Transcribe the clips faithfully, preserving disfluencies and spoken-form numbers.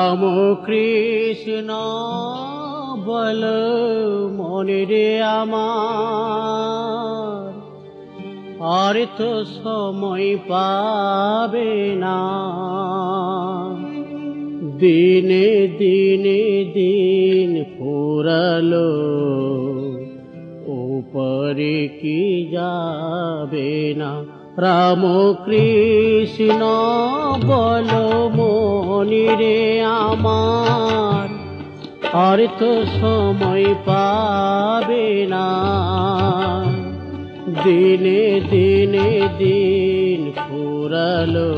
রাম কৃষ্ণ বল মনে রে আমার, আর তো সময় পাবে না। দিনে দিনে দিন ফুরালো, উপরে কি যাবে না। রাম কৃষ্ণ বল মনে রে আমার, আর তো সময় পাবে না। দিনে দিনে দিন ফুরালো,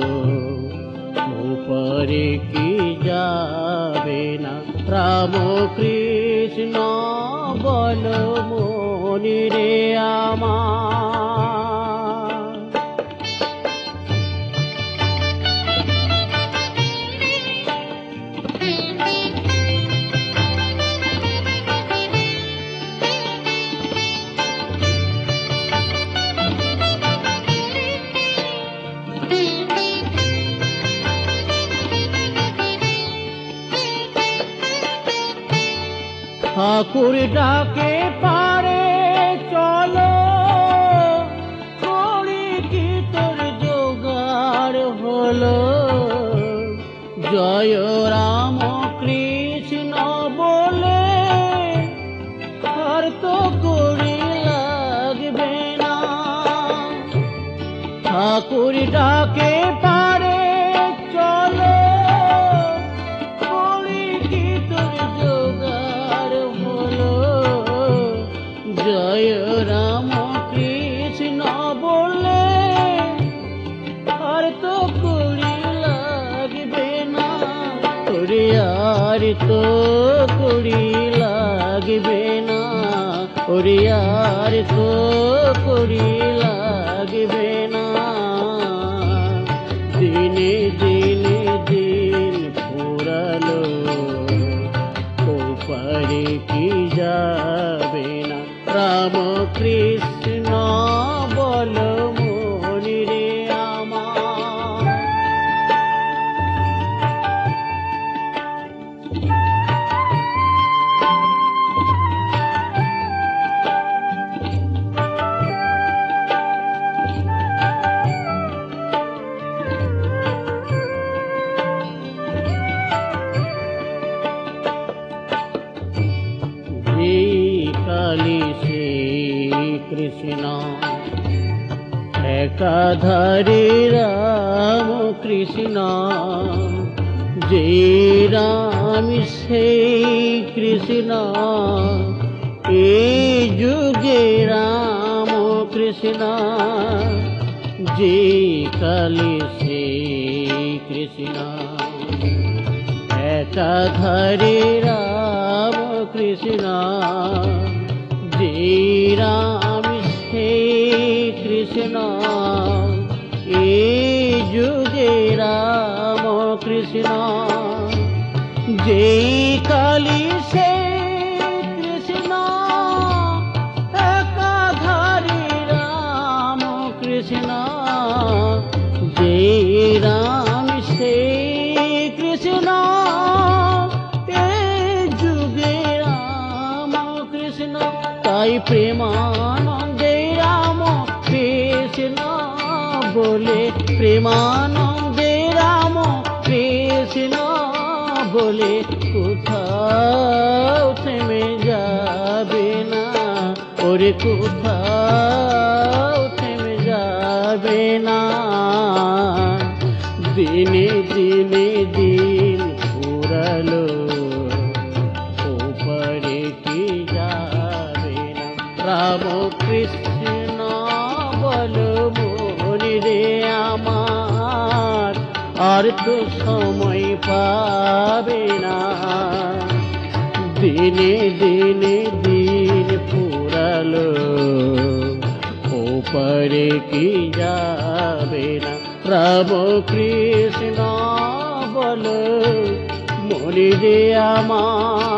উপরে কি যাবে না। রাম কৃষ্ণ বল মনে রে আমার। ঠাকুর ডাকে পারে চলো, করি কি তোর জোগাড় হলো। জয় রাম কৃষ্ণ বলে আর তো করি লাগবে না। ঠাকুর ডাকে পারে চলো, করি কি তোর জোগাড় হলো। জয় রাম কৃষ্ণ বলে আর তো করি লাগবে না। ওরে আর তো করি লাগবে না, ওরে আর তো করি লাগবে না। দিনে দিনে দিন ফুরালো, উপরে কি যাবে না। রাম কৃষ্ণ বল মনে রে আমার। কালী শ্রী কৃষ্ণ একাধারে রাম কৃষ্ণ, যে রাম সেই কৃষ্ণ এই যুগে রাম কৃষ্ণ। যে কালী সেই কৃষ্ণ একাধারে রাম কৃষ্ণ, যে রাম সেই কৃষ্ণ এই যুগে রাম কৃষ্ণ। যে কালী সেই কৃষ্ণ একাধারে রাম কৃষ্ণ, যে রাম সেই কৃষ্ণ তাই প্রেমানন্দে রাম কৃষ্ণ বলে, প্রেমানন্দে রাম কৃষ্ণ বলে কোথাও থেমে যাবে না। ওরে কোথাও থেমে যাবে না। দিনে দিনে দিন ফুরালো, উপরে কি যাবে না। রাম কৃষ্ণ বল মনে রে আমার, আর তো সময় পাবে না। দিনে দিনে দিন ফুরালো, উপরে কি যাবে না। রাম কৃষ্ণ বল মনে রে আমার।